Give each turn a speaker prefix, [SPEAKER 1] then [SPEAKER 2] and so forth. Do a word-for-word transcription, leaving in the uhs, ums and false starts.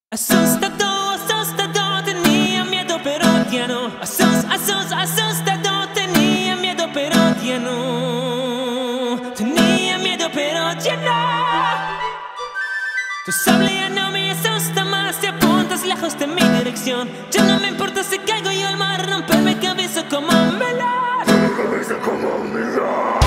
[SPEAKER 1] Asustado, asustado, tenía miedo pero ya no. Asus, asus, asustado, tenía miedo pero ya no. Tenía miedo pero ya no. Tu sable ya no me asusta más, te apuntas lejos de mi dirección. Ya no me importa si caigo yo al mar, romperme cabeza como un melón.
[SPEAKER 2] Cabeza como un melón.